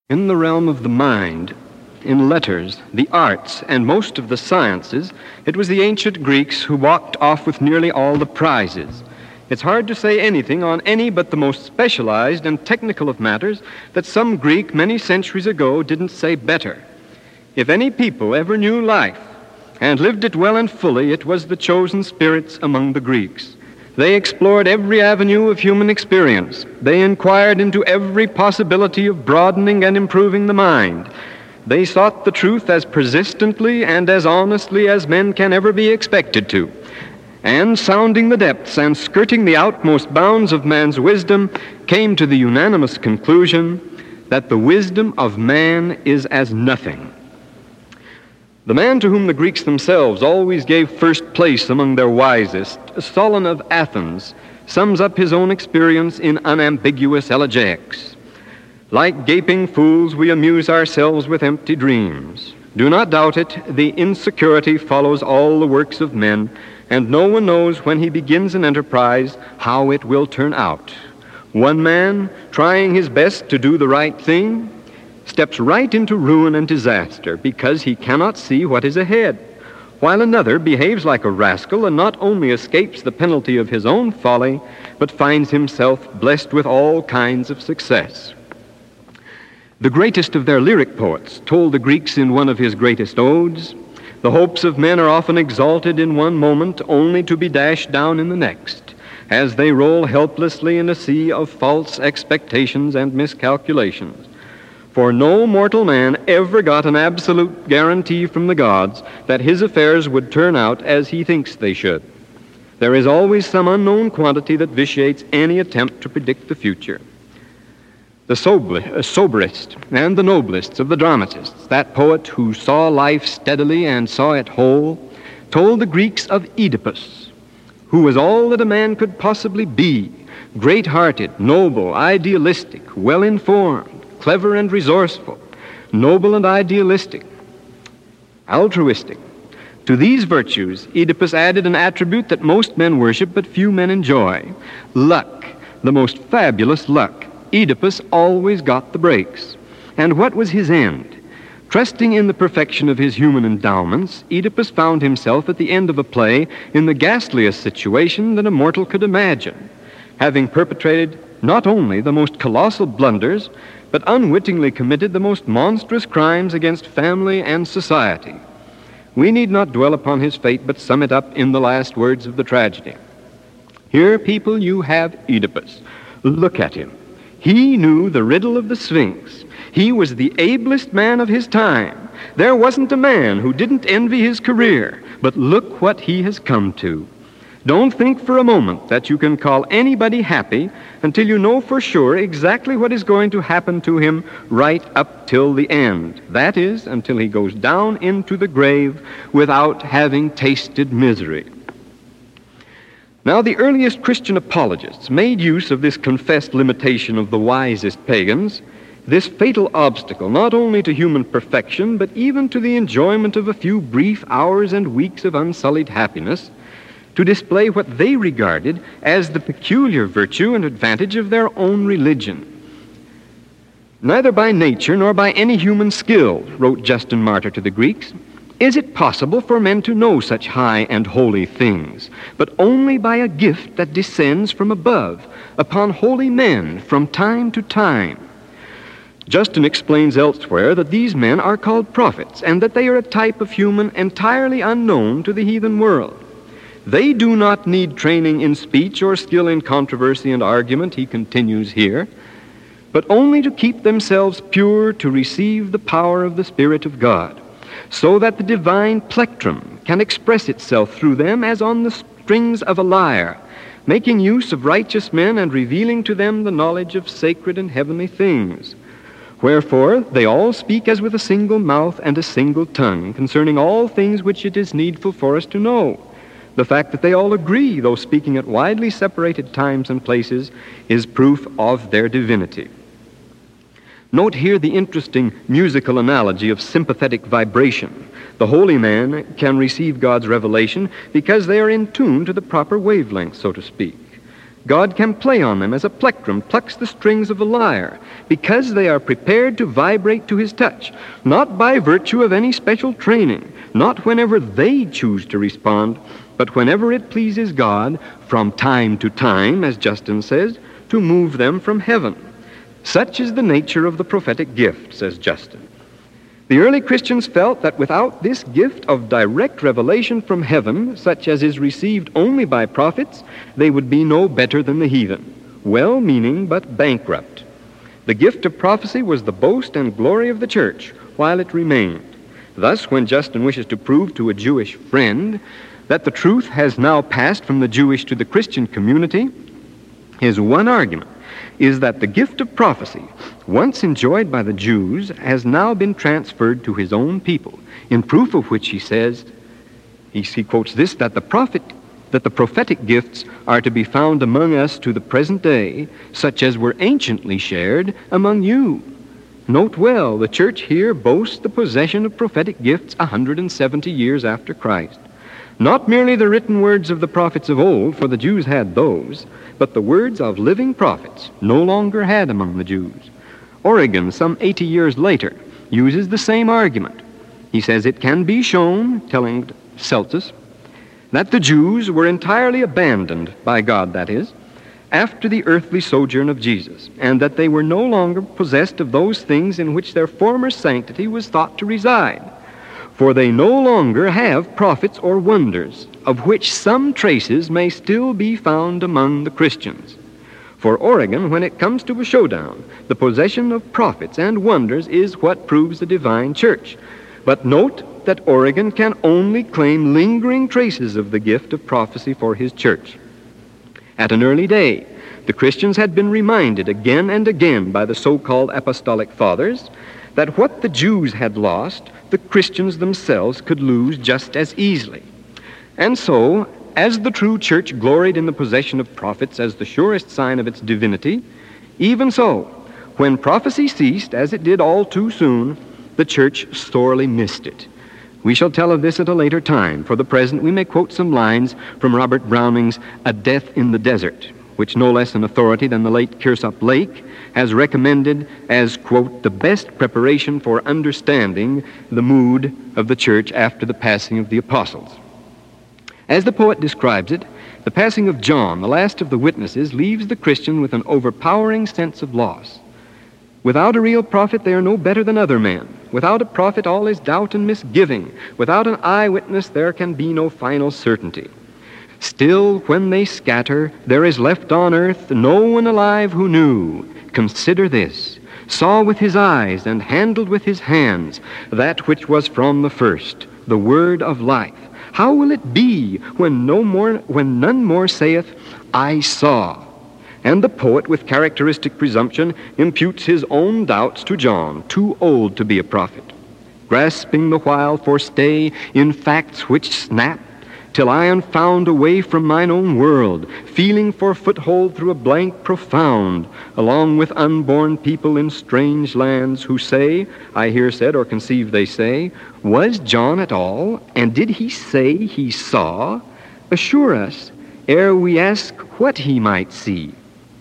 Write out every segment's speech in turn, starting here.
In the realm of the mind, in letters, the arts, and most of the sciences, it was the ancient Greeks who walked off with nearly all the prizes. It's hard to say anything on any but the most specialized and technical of matters that some Greek many centuries ago didn't say better. If any people ever knew life and lived it well and fully, it was the chosen spirits among the Greeks. They explored every avenue of human experience. They inquired into every possibility of broadening and improving the mind. They sought the truth as persistently and as honestly as men can ever be expected to. And sounding the depths and skirting the outmost bounds of man's wisdom, came to the unanimous conclusion that the wisdom of man is as nothing. The man to whom the Greeks themselves always gave first place among their wisest, Solon of Athens, sums up his own experience in unambiguous elegiacs. Like gaping fools, we amuse ourselves with empty dreams. Do not doubt it, the insecurity follows all the works of men, and no one knows when he begins an enterprise how it will turn out. One man, trying his best to do the right thing, steps right into ruin and disaster because he cannot see what is ahead, while another behaves like a rascal and not only escapes the penalty of his own folly, but finds himself blessed with all kinds of success. The greatest of their lyric poets told the Greeks in one of his greatest odes, "The hopes of men are often exalted in one moment, only to be dashed down in the next, as they roll helplessly in a sea of false expectations and miscalculations. For no mortal man ever got an absolute guarantee from the gods that his affairs would turn out as he thinks they should. There is always some unknown quantity that vitiates any attempt to predict the future." The soberest and the noblest of the dramatists, that poet who saw life steadily and saw it whole, told the Greeks of Oedipus, who was all that a man could possibly be, great-hearted, noble, idealistic, well-informed, clever and resourceful, noble and idealistic, altruistic. To these virtues, Oedipus added an attribute that most men worship but few men enjoy: luck, the most fabulous luck. Oedipus always got the breaks. And what was his end? Trusting in the perfection of his human endowments, Oedipus found himself at the end of a play in the ghastliest situation that a mortal could imagine, having perpetrated not only the most colossal blunders, but unwittingly committed the most monstrous crimes against family and society. We need not dwell upon his fate, but sum it up in the last words of the tragedy. Here, people, you have Oedipus. Look at him. He knew the riddle of the Sphinx. He was the ablest man of his time. There wasn't a man who didn't envy his career, but look what he has come to. Don't think for a moment that you can call anybody happy until you know for sure exactly what is going to happen to him right up till the end. That is, until he goes down into the grave without having tasted misery. Now, the earliest Christian apologists made use of this confessed limitation of the wisest pagans, this fatal obstacle not only to human perfection, but even to the enjoyment of a few brief hours and weeks of unsullied happiness, to display what they regarded as the peculiar virtue and advantage of their own religion. "Neither by nature nor by any human skill," wrote Justin Martyr to the Greeks, "is it possible for men to know such high and holy things, but only by a gift that descends from above upon holy men from time to time." Justin explains elsewhere that these men are called prophets, and that they are a type of human entirely unknown to the heathen world. They do not need training in speech or skill in controversy and argument, he continues here, but only to keep themselves pure to receive the power of the Spirit of God, so that the divine plectrum can express itself through them as on the strings of a lyre, making use of righteous men and revealing to them the knowledge of sacred and heavenly things. Wherefore they all speak as with a single mouth and a single tongue concerning all things which it is needful for us to know. The fact that they all agree, though speaking at widely separated times and places, is proof of their divinity. Note here the interesting musical analogy of sympathetic vibration. The holy man can receive God's revelation because they are in tune to the proper wavelength, so to speak. God can play on them as a plectrum plucks the strings of a lyre, because they are prepared to vibrate to his touch, not by virtue of any special training, not whenever they choose to respond, but whenever it pleases God, from time to time, as Justin says, to move them from heaven. Such is the nature of the prophetic gift, says Justin. The early Christians felt that without this gift of direct revelation from heaven, such as is received only by prophets, they would be no better than the heathen, well-meaning but bankrupt. The gift of prophecy was the boast and glory of the church while it remained. Thus, when Justin wishes to prove to a Jewish friend that the truth has now passed from the Jewish to the Christian community, his one argument is that the gift of prophecy, once enjoyed by the Jews, has now been transferred to his own people, in proof of which he says, he quotes this, that the prophetic gifts are to be found among us to the present day, such as were anciently shared among you. Note well, the church here boasts the possession of prophetic gifts 170 years after Christ. Not merely the written words of the prophets of old, for the Jews had those, but the words of living prophets, no longer had among the Jews. Origen, some 80 years later, uses the same argument. He says it can be shown, telling Celsus, that the Jews were entirely abandoned by God, that is, after the earthly sojourn of Jesus, and that they were no longer possessed of those things in which their former sanctity was thought to reside. For they no longer have prophets or wonders, of which some traces may still be found among the Christians. For Origen, when it comes to a showdown, the possession of prophets and wonders is what proves the divine church. But note that Origen can only claim lingering traces of the gift of prophecy for his church. At an early day, the Christians had been reminded again and again by the so-called apostolic fathers that what the Jews had lost, the Christians themselves could lose just as easily. And so, as the true church gloried in the possession of prophets as the surest sign of its divinity, even so, when prophecy ceased, as it did all too soon, the church sorely missed it. We shall tell of this at a later time. For the present, we may quote some lines from Robert Browning's A Death in the Desert, which no less an authority than the late Kiersop Lake has recommended as, quote, the best preparation for understanding the mood of the church after the passing of the apostles. As the poet describes it, the passing of John, the last of the witnesses, leaves the Christian with an overpowering sense of loss. Without a real prophet, they are no better than other men. Without a prophet, all is doubt and misgiving. Without an eyewitness, there can be no final certainty. Still, when they scatter, there is left on earth no one alive who knew. Consider this, saw with his eyes and handled with his hands that which was from the first, the word of life. How will it be when none more saith, I saw? And the poet, with characteristic presumption, imputes his own doubts to John, too old to be a prophet, grasping the while for stay in facts which snap, till I am found away from mine own world, feeling for foothold through a blank profound, along with unborn people in strange lands, who say, I hear said or conceive they say, was John at all, and did he say he saw? Assure us, ere we ask what he might see.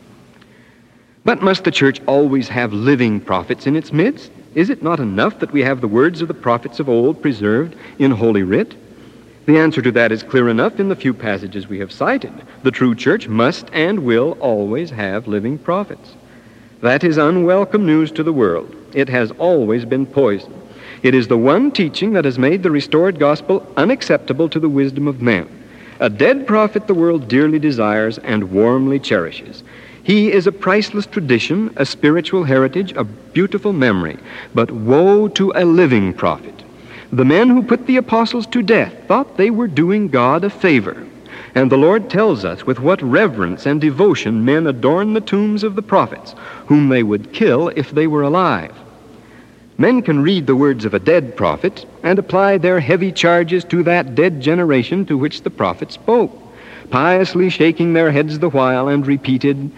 But must the church always have living prophets in its midst? Is it not enough that we have the words of the prophets of old preserved in Holy Writ? The answer to that is clear enough in the few passages we have cited. The true church must and will always have living prophets. That is unwelcome news to the world. It has always been poison. It is the one teaching that has made the restored gospel unacceptable to the wisdom of men. A dead prophet the world dearly desires and warmly cherishes. He is a priceless tradition, a spiritual heritage, a beautiful memory. But woe to a living prophet. The men who put the apostles to death thought they were doing God a favor. And the Lord tells us with what reverence and devotion men adorn the tombs of the prophets, whom they would kill if they were alive. Men can read the words of a dead prophet and apply their heavy charges to that dead generation to which the prophet spoke, piously shaking their heads the while and repeating,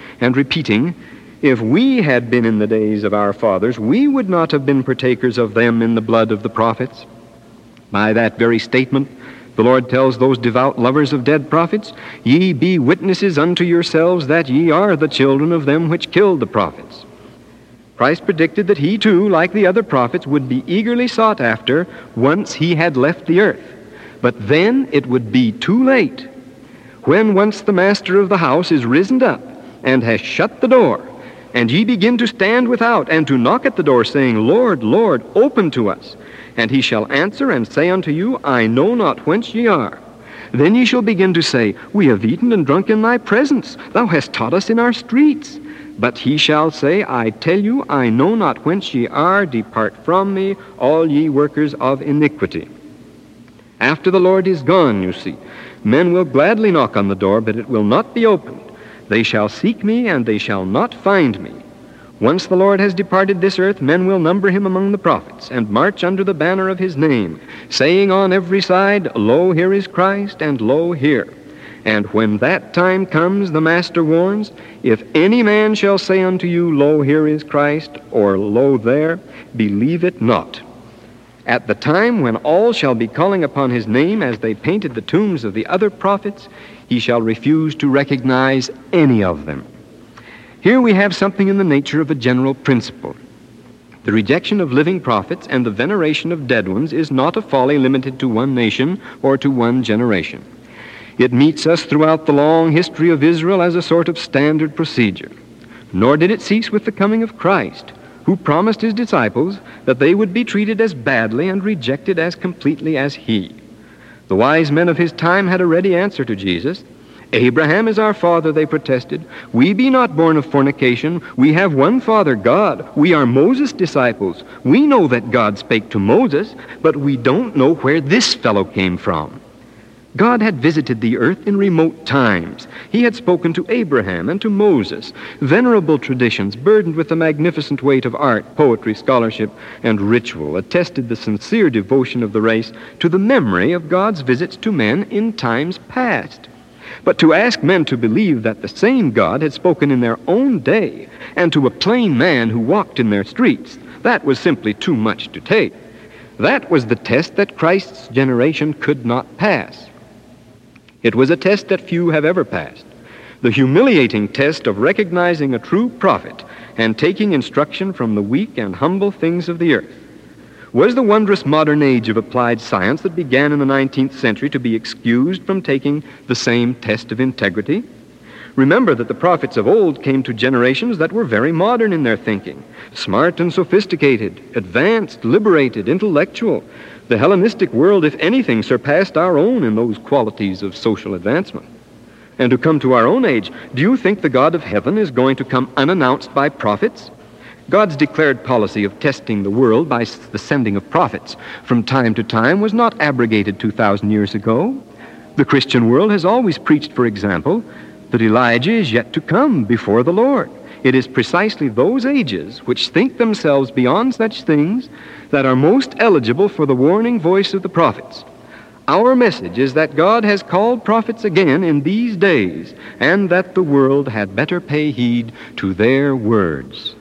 if we had been in the days of our fathers, we would not have been partakers of them in the blood of the prophets. By that very statement, The Lord tells those devout lovers of dead prophets, "Ye be witnesses unto yourselves that ye are the children of them which killed the prophets." Christ predicted that he too, like the other prophets, would be eagerly sought after once he had left the earth. But then it would be too late. When once the master of the house is risen up and has shut the door, and ye begin to stand without and to knock at the door, saying, "Lord, Lord, open to us," and he shall answer and say unto you, "I know not whence ye are," then ye shall begin to say, "We have eaten and drunk in thy presence. Thou hast taught us in our streets." But he shall say, "I tell you, I know not whence ye are. Depart from me, all ye workers of iniquity." After the Lord is gone, you see, men will gladly knock on the door, but it will not be opened. They shall seek me, and they shall not find me. Once the Lord has departed this earth, men will number him among the prophets, and march under the banner of his name, saying on every side, "Lo, here is Christ, and lo, here." And when that time comes, the Master warns, "If any man shall say unto you, Lo, here is Christ," or "Lo, there," believe it not. At the time when all shall be calling upon his name as they painted the tombs of the other prophets, he shall refuse to recognize any of them. Here we have something in the nature of a general principle. The rejection of living prophets and the veneration of dead ones is not a folly limited to one nation or to one generation. It meets us throughout the long history of Israel as a sort of standard procedure. Nor did it cease with the coming of Christ, who promised his disciples that they would be treated as badly and rejected as completely as he. The wise men of his time had a ready answer to Jesus. "Abraham is our father," they protested. "We be not born of fornication. We have one Father, God. We are Moses' disciples. We know that God spake to Moses, but we don't know where this fellow came from." God had visited the earth in remote times. He had spoken to Abraham and to Moses. Venerable traditions, burdened with the magnificent weight of art, poetry, scholarship, and ritual, attested the sincere devotion of the race to the memory of God's visits to men in times past. But to ask men to believe that the same God had spoken in their own day and to a plain man who walked in their streets, that was simply too much to take. That was the test that Christ's generation could not pass. It was a test that few have ever passed. The humiliating test of recognizing a true prophet and taking instruction from the weak and humble things of the earth. Was the wondrous modern age of applied science that began in the 19th century to be excused from taking the same test of integrity? Remember that the prophets of old came to generations that were very modern in their thinking, smart and sophisticated, advanced, liberated, intellectual. The Hellenistic world, if anything, surpassed our own in those qualities of social advancement. And to come to our own age, do you think the God of heaven is going to come unannounced by prophets? God's declared policy of testing the world by the sending of prophets from time to time was not abrogated 2,000 years ago. The Christian world has always preached, for example, that Elijah is yet to come before the Lord. It is precisely those ages which think themselves beyond such things that are most eligible for the warning voice of the prophets. Our message is that God has called prophets again in these days, and that the world had better pay heed to their words.